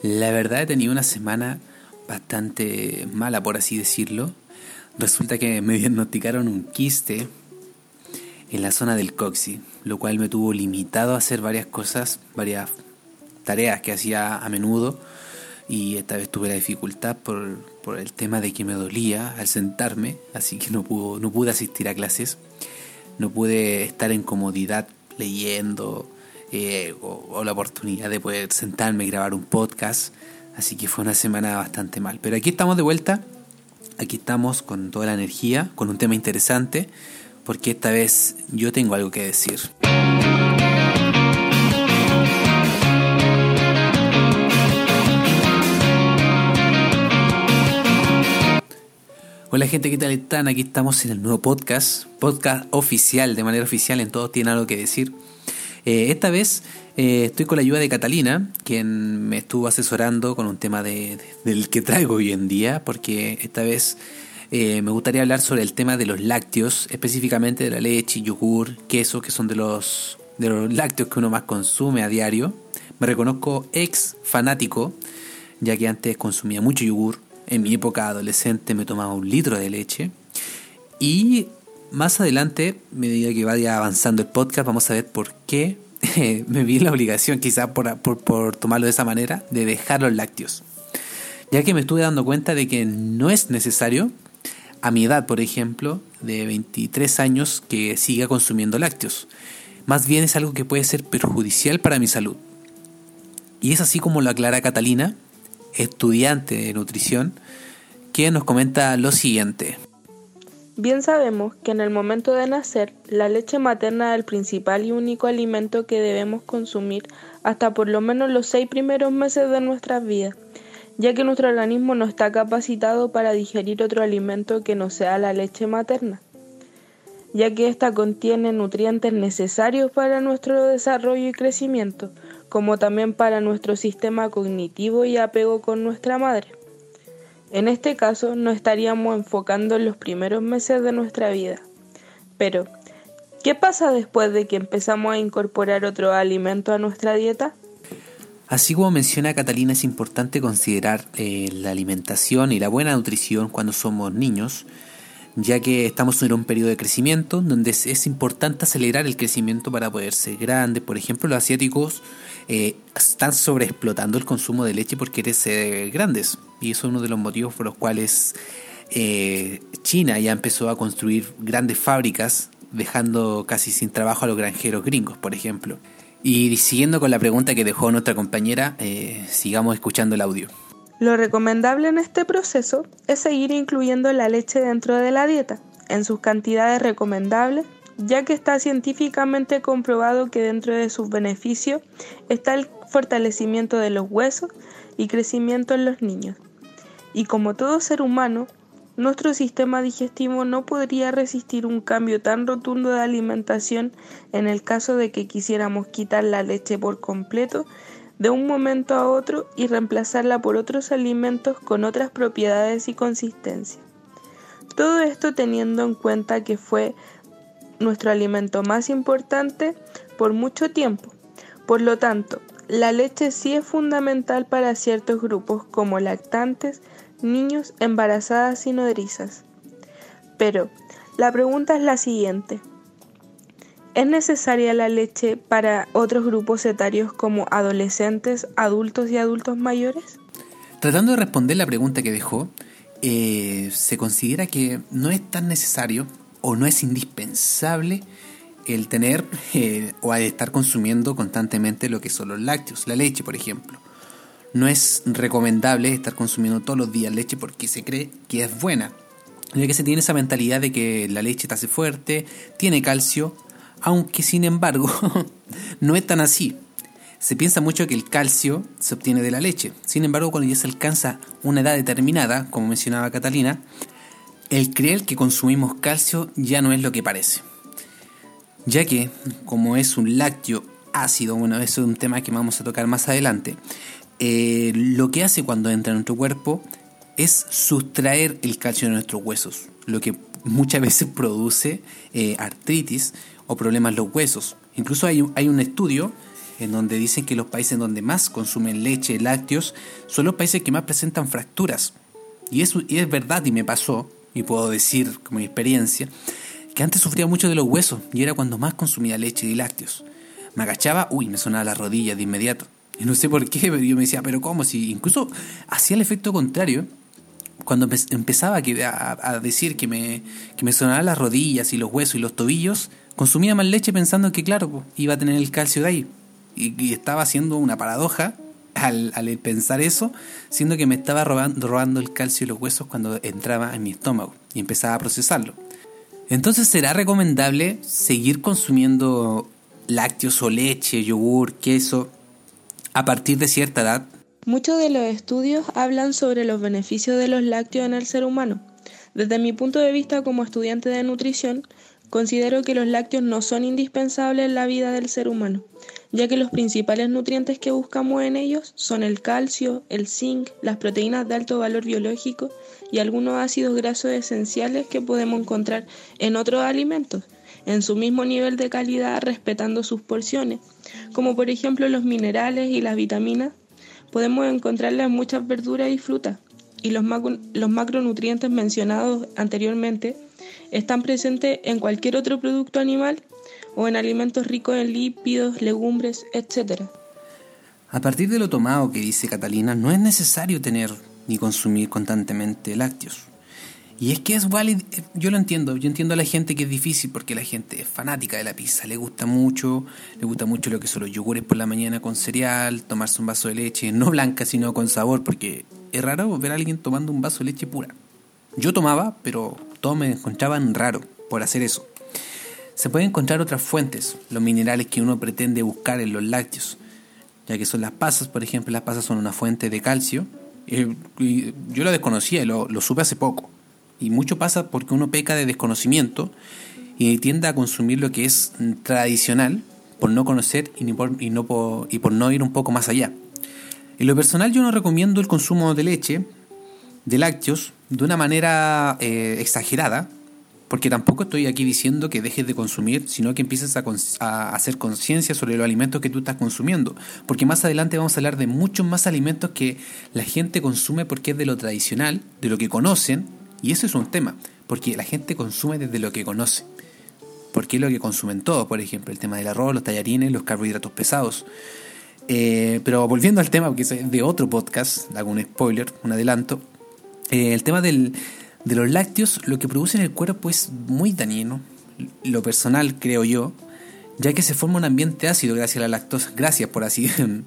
La verdad he tenido una semana bastante mala, por así decirlo. Resulta que me diagnosticaron un quiste en la zona del coxis, lo cual me tuvo limitado a hacer varias cosas, varias tareas que hacía a menudo, y esta vez tuve la dificultad por el tema de que me dolía al sentarme, así que no pude asistir a clases, no pude estar en comodidad leyendo o la oportunidad de poder sentarme y grabar un podcast, así que fue una semana bastante mal. Pero aquí estamos de vuelta, aquí estamos con toda la energía, con un tema interesante, porque esta vez yo tengo algo que decir. Hola gente, ¿qué tal están? Aquí estamos en el nuevo podcast oficial, de manera oficial, en Todos Tienen Algo que Decir. Esta vez estoy con la ayuda de Catalina, quien me estuvo asesorando con un tema del que traigo hoy en día, porque esta vez me gustaría hablar sobre el tema de los lácteos, específicamente de la leche, yogur, queso, que son de los lácteos que uno más consume a diario. Me reconozco ex fanático, ya que antes consumía mucho yogur. En mi época adolescente me tomaba 1 litro de leche. Y más adelante, a medida que vaya avanzando el podcast, vamos a ver por qué me vi en la obligación, quizás por tomarlo de esa manera, de dejar los lácteos. Ya que me estuve dando cuenta de que no es necesario, a mi edad, por ejemplo, de 23 años, que siga consumiendo lácteos. Más bien es algo que puede ser perjudicial para mi salud. Y es así como lo aclara Catalina, estudiante de nutrición, que nos comenta lo siguiente. Bien sabemos que en el momento de nacer, la leche materna es el principal y único alimento que debemos consumir hasta por lo menos los 6 primeros meses de nuestras vidas, ya que nuestro organismo no está capacitado para digerir otro alimento que no sea la leche materna, ya que ésta contiene nutrientes necesarios para nuestro desarrollo y crecimiento, como también para nuestro sistema cognitivo y apego con nuestra madre. En este caso, nos estaríamos enfocando en los primeros meses de nuestra vida. Pero, ¿qué pasa después de que empezamos a incorporar otro alimento a nuestra dieta? Así como menciona Catalina, es importante considerar la alimentación y la buena nutrición cuando somos niños, ya que estamos en un periodo de crecimiento donde es importante acelerar el crecimiento para poder ser grandes. Por ejemplo, los asiáticos están sobreexplotando el consumo de leche porque quieren ser grandes, y eso es uno de los motivos por los cuales China ya empezó a construir grandes fábricas, dejando casi sin trabajo a los granjeros gringos, por ejemplo. Y siguiendo con la pregunta que dejó nuestra compañera, sigamos escuchando el audio. Lo recomendable en este proceso es seguir incluyendo la leche dentro de la dieta, en sus cantidades recomendables, ya que está científicamente comprobado que dentro de sus beneficios está el fortalecimiento de los huesos y crecimiento en los niños. Y como todo ser humano, nuestro sistema digestivo no podría resistir un cambio tan rotundo de alimentación en el caso de que quisiéramos quitar la leche por completo de un momento a otro y reemplazarla por otros alimentos con otras propiedades y consistencia. Todo esto teniendo en cuenta que fue nuestro alimento más importante por mucho tiempo. Por lo tanto, la leche sí es fundamental para ciertos grupos como lactantes, niños, embarazadas y nodrizas. Pero la pregunta es la siguiente: ¿es necesaria la leche para otros grupos etarios como adolescentes, adultos y adultos mayores? Tratando de responder la pregunta que dejó, se considera que no es tan necesario o no es indispensable el tener o el estar consumiendo constantemente lo que son los lácteos, la leche, por ejemplo. No es recomendable estar consumiendo todos los días leche porque se cree que es buena, ya que se tiene esa mentalidad de que la leche te hace fuerte, tiene calcio, aunque sin embargo no es tan así. Se piensa mucho que el calcio se obtiene de la leche. Sin embargo, cuando ya se alcanza una edad determinada, como mencionaba Catalina, el creer que consumimos calcio ya no es lo que parece. Ya que, como es un lácteo ácido, bueno, eso es un tema que vamos a tocar más adelante, lo que hace cuando entra en nuestro cuerpo es sustraer el calcio de nuestros huesos, lo que muchas veces produce artritis o problemas en los huesos. Incluso hay un estudio en donde dicen que los países donde más consumen leche, lácteos, son los países que más presentan fracturas. Y es verdad, y me pasó, y puedo decir como mi experiencia, que antes sufría mucho de los huesos, y era cuando más consumía leche y lácteos. Me agachaba, me sonaba la rodilla de inmediato. Y no sé por qué, pero yo me decía, pero ¿cómo? Si incluso hacía el efecto contrario. Cuando empezaba a decir que me sonaban las rodillas y los huesos y los tobillos, consumía más leche pensando que, claro, pues, iba a tener el calcio de ahí. Y estaba haciendo una paradoja al pensar eso, siendo que me estaba robando el calcio y los huesos cuando entraba en mi estómago y empezaba a procesarlo. Entonces, ¿será recomendable seguir consumiendo lácteos o leche, yogur, queso a partir de cierta edad? Muchos de los estudios hablan sobre los beneficios de los lácteos en el ser humano. Desde mi punto de vista como estudiante de nutrición, considero que los lácteos no son indispensables en la vida del ser humano, ya que los principales nutrientes que buscamos en ellos son el calcio, el zinc, las proteínas de alto valor biológico y algunos ácidos grasos esenciales que podemos encontrar en otros alimentos, en su mismo nivel de calidad respetando sus porciones, como por ejemplo los minerales y las vitaminas. Podemos encontrarlas en muchas verduras y frutas, y los macronutrientes mencionados anteriormente están presentes en cualquier otro producto animal o en alimentos ricos en lípidos, legumbres, etc. A partir de lo tomado que dice Catalina, no es necesario tener ni consumir constantemente lácteos. Y es que es válido, yo entiendo a la gente que es difícil porque la gente es fanática de la pizza, le gusta mucho lo que son los yogures por la mañana con cereal, tomarse un vaso de leche, no blanca sino con sabor, porque es raro ver a alguien tomando un vaso de leche pura. Yo tomaba, pero todos me encontraban raro por hacer eso. Se pueden encontrar otras fuentes, los minerales que uno pretende buscar en los lácteos, ya que son las pasas, por ejemplo. Las pasas son una fuente de calcio, y yo lo desconocía y lo supe hace poco. Y mucho pasa porque uno peca de desconocimiento y tiende a consumir lo que es tradicional por no conocer y por no ir un poco más allá. En lo personal, yo no recomiendo el consumo de leche, de lácteos, de una manera exagerada, porque tampoco estoy aquí diciendo que dejes de consumir, sino que empieces a hacer conciencia sobre los alimentos que tú estás consumiendo, porque más adelante vamos a hablar de muchos más alimentos que la gente consume porque es de lo tradicional, de lo que conocen. Y eso es un tema, porque la gente consume desde lo que conoce. Porque es lo que consumen todos, por ejemplo, el tema del arroz, los tallarines, los carbohidratos pesados. Pero volviendo al tema, porque es de otro podcast, hago un spoiler, un adelanto. El tema de los lácteos, lo que produce en el cuerpo es muy dañino, lo personal creo yo, ya que se forma un ambiente ácido gracias a la lactosa. Gracias, por así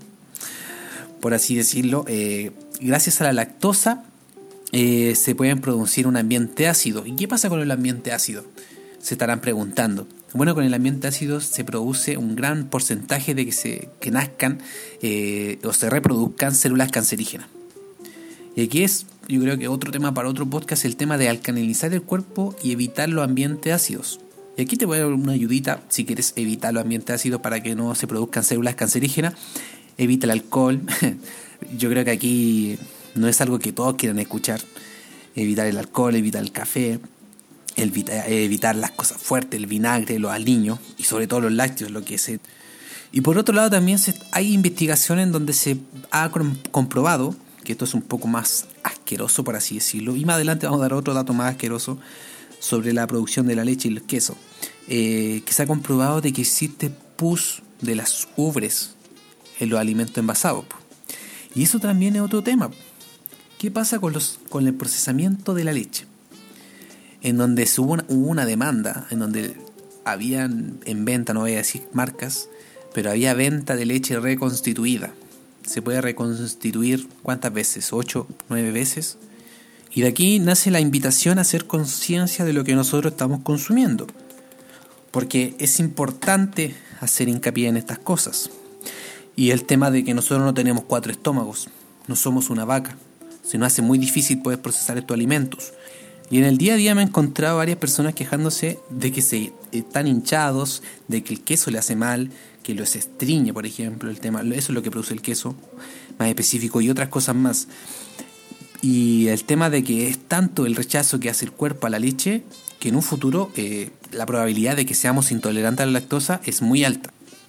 decirlo. Gracias a la lactosa, se pueden producir un ambiente ácido. ¿Y qué pasa con el ambiente ácido? Se estarán preguntando. Bueno, con el ambiente ácido se produce un gran porcentaje de que nazcan o se reproduzcan células cancerígenas. Y aquí yo creo que otro tema para otro podcast, el tema de alcalinizar el cuerpo y evitar los ambientes ácidos. Y aquí te voy a dar una ayudita si quieres evitar los ambientes ácidos para que no se produzcan células cancerígenas. Evita el alcohol. Yo creo que aquí no es algo que todos quieran escuchar. Evitar el alcohol, evitar el café, evitar las cosas fuertes, el vinagre, los aliños y sobre todo los lácteos, lo que es. Y por otro lado también hay investigaciones en donde se ha comprobado que esto es un poco más asqueroso, por así decirlo, y más adelante vamos a dar otro dato más asqueroso sobre la producción de la leche y el queso, que se ha comprobado de que existe pus de las ubres en los alimentos envasados. Y eso también es otro tema. ¿Qué pasa con el procesamiento de la leche? En donde hubo una demanda, en donde habían en venta, no voy a decir marcas, pero había venta de leche reconstituida. Se puede reconstituir ¿cuántas veces? 8, 9 veces. Y de aquí nace la invitación a hacer conciencia de lo que nosotros estamos consumiendo. Porque es importante hacer hincapié en estas cosas. Y el tema de que nosotros no tenemos 4 estómagos, no somos una vaca. Se nos hace muy difícil poder procesar estos alimentos. Y en el día a día me he encontrado varias personas quejándose de que se están hinchados, de que el queso le hace mal, que los estriñe, por ejemplo, el tema, eso es lo que produce el queso, más específico, y otras cosas más. Y el tema de que es tanto el rechazo que hace el cuerpo a la leche, que en un futuro la probabilidad de que seamos intolerantes a la lactosa es muy alta.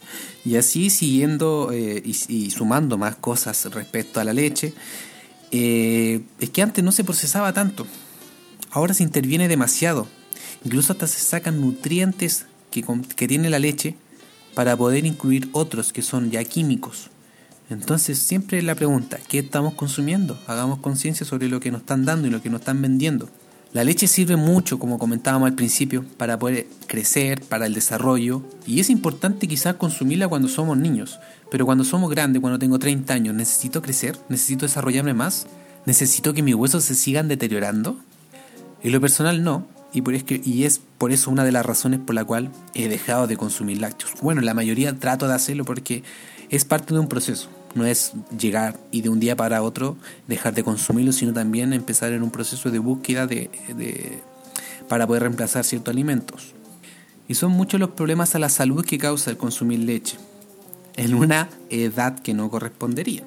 Y así siguiendo y sumando más cosas respecto a la leche, es que antes no se procesaba tanto. Ahora se interviene demasiado. Incluso hasta se sacan nutrientes que tiene la leche para poder incluir otros que son ya químicos. Entonces siempre la pregunta, ¿qué estamos consumiendo? Hagamos conciencia sobre lo que nos están dando y lo que nos están vendiendo. La leche sirve mucho, como comentábamos al principio, para poder crecer, para el desarrollo, y es importante quizás consumirla cuando somos niños, pero cuando somos grandes, cuando tengo 30 años, ¿necesito crecer? ¿Necesito desarrollarme más? ¿Necesito que mis huesos se sigan deteriorando? En lo personal no, y es por eso una de las razones por la cual he dejado de consumir lácteos. Bueno, la mayoría trato de hacerlo porque es parte de un proceso. No es llegar y de un día para otro dejar de consumirlo, sino también empezar en un proceso de búsqueda para poder reemplazar ciertos alimentos. Y son muchos los problemas a la salud que causa el consumir leche en una edad que no correspondería.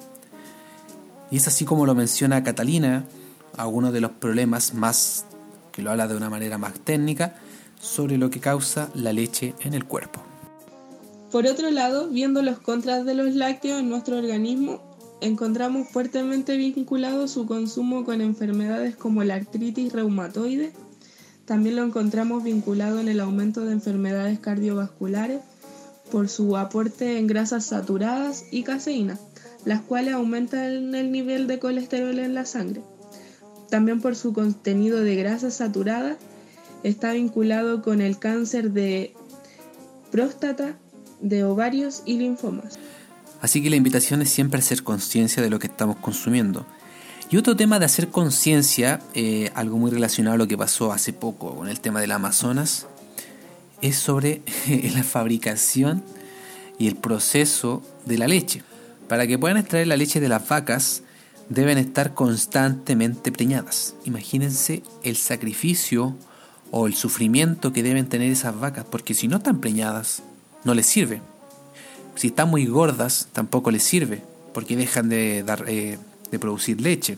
Y es así como lo menciona Catalina, algunos de los problemas más, que lo habla de una manera más técnica, sobre lo que causa la leche en el cuerpo. Por otro lado, viendo los contras de los lácteos en nuestro organismo, encontramos fuertemente vinculado su consumo con enfermedades como la artritis reumatoide. También lo encontramos vinculado en el aumento de enfermedades cardiovasculares por su aporte en grasas saturadas y caseína, las cuales aumentan el nivel de colesterol en la sangre. También por su contenido de grasas saturadas está vinculado con el cáncer de próstata, de ovarios y linfomas. Así que la invitación es siempre hacer conciencia de lo que estamos consumiendo. Y otro tema de hacer conciencia, algo muy relacionado a lo que pasó hace poco con el tema del Amazonas, es sobre la fabricación y el proceso de la leche. Para que puedan extraer la leche de las vacas, deben estar constantemente preñadas. Imagínense el sacrificio o el sufrimiento que deben tener esas vacas, porque si no están preñadas, no les sirve. Si están muy gordas, tampoco les sirve, porque dejan de producir leche.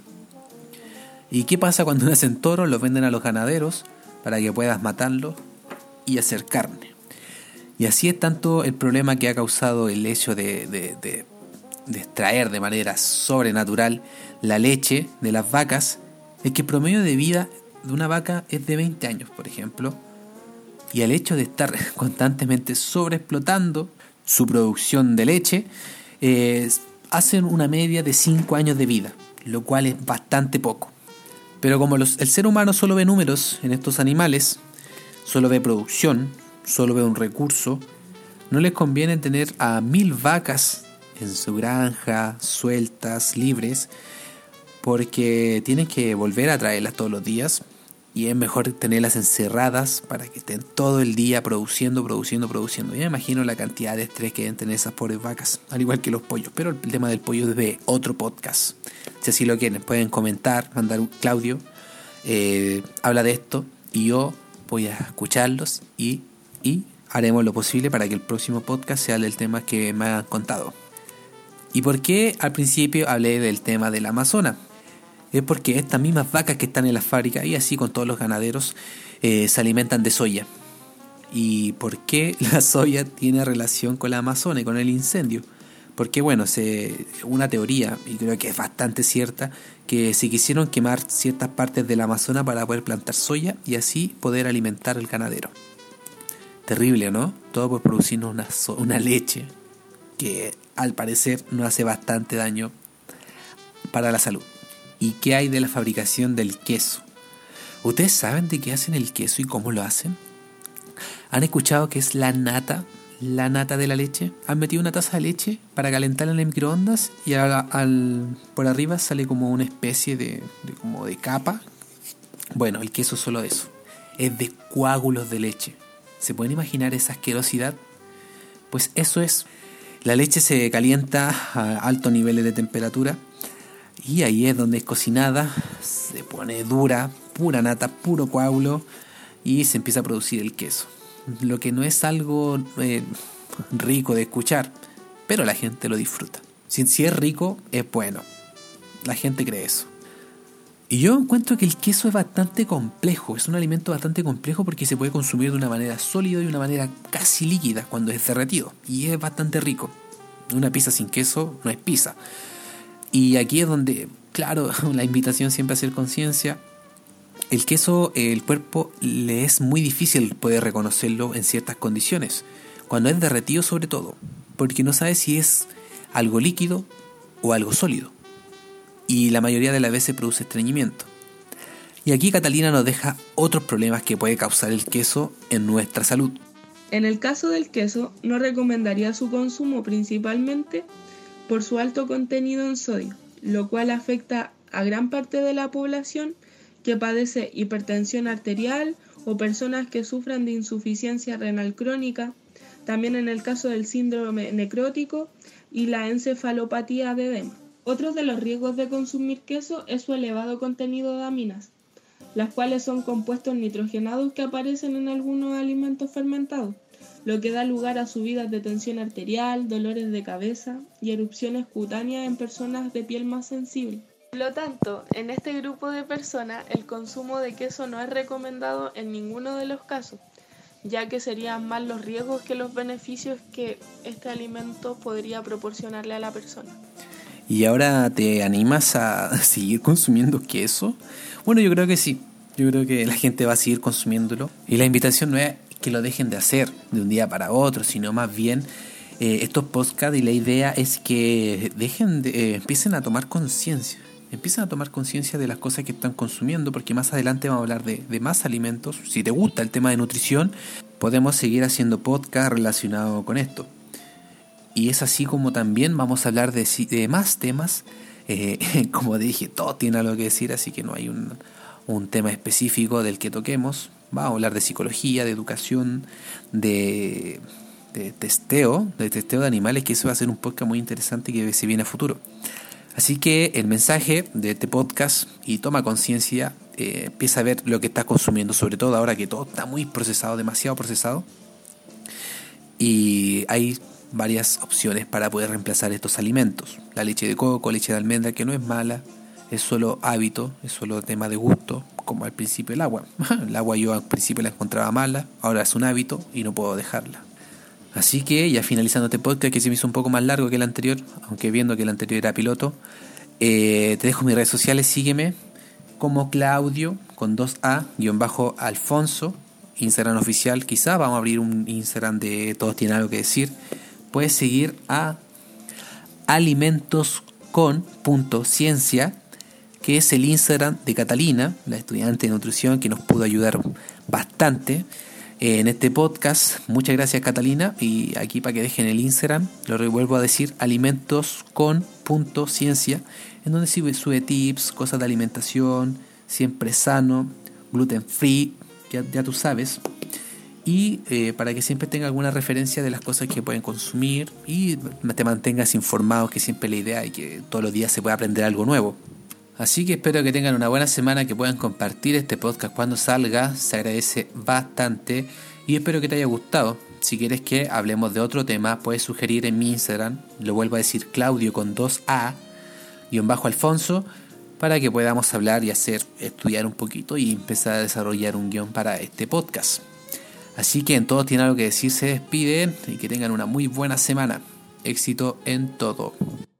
¿Y qué pasa cuando nacen toros? Los venden a los ganaderos para que puedas matarlos y hacer carne. Y así es tanto el problema que ha causado el hecho de extraer de manera sobrenatural la leche de las vacas, es que el promedio de vida de una vaca es de 20 años, por ejemplo. Y el hecho de estar constantemente sobreexplotando su producción de leche, hacen una media de 5 años de vida, lo cual es bastante poco. Pero como el ser humano solo ve números en estos animales, solo ve producción, solo ve un recurso, no les conviene tener a 1000 vacas en su granja, sueltas, libres, porque tienen que volver a traerlas todos los días. Y es mejor tenerlas encerradas para que estén todo el día produciendo. Yo me imagino la cantidad de estrés que deben tener esas pobres vacas, al igual que los pollos. Pero el tema del pollo es de otro podcast. Si así lo quieren, pueden comentar, mandar un Claudio, habla de esto y yo voy a escucharlos y haremos lo posible para que el próximo podcast sea del tema que me han contado. ¿Y por qué al principio hablé del tema del Amazonas? Es porque estas mismas vacas que están en las fábricas, y así con todos los ganaderos, se alimentan de soya. ¿Y por qué la soya tiene relación con la Amazona y con el incendio? Porque bueno, una teoría, y creo que es bastante cierta, que se quisieron quemar ciertas partes del Amazonas para poder plantar soya y así poder alimentar al ganadero. Terrible, ¿no? Todo por producirnos una leche que al parecer nos hace bastante daño para la salud. ¿Y qué hay de la fabricación del queso? ¿Ustedes saben de qué hacen el queso y cómo lo hacen? ¿Han escuchado qué es la nata de la leche? Han metido una taza de leche para calentarla en el microondas y por arriba sale como una especie de capa. Bueno, el queso es solo eso. Es de coágulos de leche. ¿Se pueden imaginar esa asquerosidad? Pues eso es. La leche se calienta a altos niveles de temperatura. Y ahí es donde es cocinada, se pone dura, pura nata, puro coágulo y se empieza a producir el queso. Lo que no es algo rico de escuchar, pero la gente lo disfruta. Si es rico, es bueno. La gente cree eso. Y yo encuentro que el queso es bastante complejo, es un alimento bastante complejo porque se puede consumir de una manera sólida y de una manera casi líquida cuando es derretido. Y es bastante rico. Una pizza sin queso no es pizza. Y aquí es donde, claro, la invitación siempre a hacer conciencia. El queso, el cuerpo le es muy difícil poder reconocerlo en ciertas condiciones. Cuando es derretido sobre todo. Porque no sabe si es algo líquido o algo sólido. Y la mayoría de las veces produce estreñimiento. Y aquí Catalina nos deja otros problemas que puede causar el queso en nuestra salud. En el caso del queso, no recomendaría su consumo principalmente por su alto contenido en sodio, lo cual afecta a gran parte de la población que padece hipertensión arterial o personas que sufran de insuficiencia renal crónica, también en el caso del síndrome necrótico y la encefalopatía de edema. Otro de los riesgos de consumir queso es su elevado contenido de aminas, las cuales son compuestos nitrogenados que aparecen en algunos alimentos fermentados, lo que da lugar a subidas de tensión arterial, dolores de cabeza y erupciones cutáneas en personas de piel más sensible. Por lo tanto, en este grupo de personas el consumo de queso no es recomendado en ninguno de los casos, ya que serían más los riesgos que los beneficios que este alimento podría proporcionarle a la persona. ¿Y ahora te animas a seguir consumiendo queso? Bueno, yo creo que sí. Yo creo que la gente va a seguir consumiéndolo. Y la invitación no es que lo dejen de hacer de un día para otro, sino más bien estos podcasts, y la idea es que empiecen a tomar conciencia. Empiecen a tomar conciencia de las cosas que están consumiendo, porque más adelante vamos a hablar de más alimentos. Si te gusta el tema de nutrición, podemos seguir haciendo podcasts relacionados con esto. Y es así como también vamos a hablar de más temas. Como dije, todo tiene algo que decir, así que no hay un tema específico del que toquemos. Vamos a hablar de psicología, de educación, de testeo de animales, que eso va a ser un podcast muy interesante que se viene a futuro. Así que el mensaje de este podcast, y toma conciencia, empieza a ver lo que estás consumiendo, sobre todo ahora que todo está muy procesado, demasiado procesado. Y hay varias opciones para poder reemplazar estos alimentos. La leche de coco, leche de almendra, que no es mala, es solo hábito, es solo tema de gusto, como al principio el agua. El agua yo al principio la encontraba mala, ahora es un hábito y no puedo dejarla. Así que ya finalizando este podcast, que se me hizo un poco más largo que el anterior, aunque viendo que el anterior era piloto, te dejo mis redes sociales, sígueme como Claudio con 2A _Alfonso, Instagram oficial. Quizá vamos a abrir un Instagram de Todos Tienen Algo que Decir. Puedes seguir a alimentoscon.ciencia, que es el Instagram de Catalina, la estudiante de nutrición que nos pudo ayudar bastante en este podcast. Muchas gracias, Catalina. Y aquí, para que dejen el Instagram, lo vuelvo a decir, alimentoscon.ciencia, en donde sube tips, cosas de alimentación, siempre sano, gluten free, ya tú sabes. Y para que siempre tenga alguna referencia de las cosas que pueden consumir y te mantengas informado, que siempre es la idea, y que todos los días se pueda aprender algo nuevo. Así que espero que tengan una buena semana, que puedan compartir este podcast cuando salga, se agradece bastante, y espero que te haya gustado. Si quieres que hablemos de otro tema, puedes sugerir en mi Instagram, lo vuelvo a decir, Claudio con 2A _Alfonso, para que podamos hablar y estudiar un poquito y empezar a desarrollar un guión para este podcast. Así que en Todos Tienen Algo que Decir se despiden, y que tengan una muy buena semana. Éxito en todo.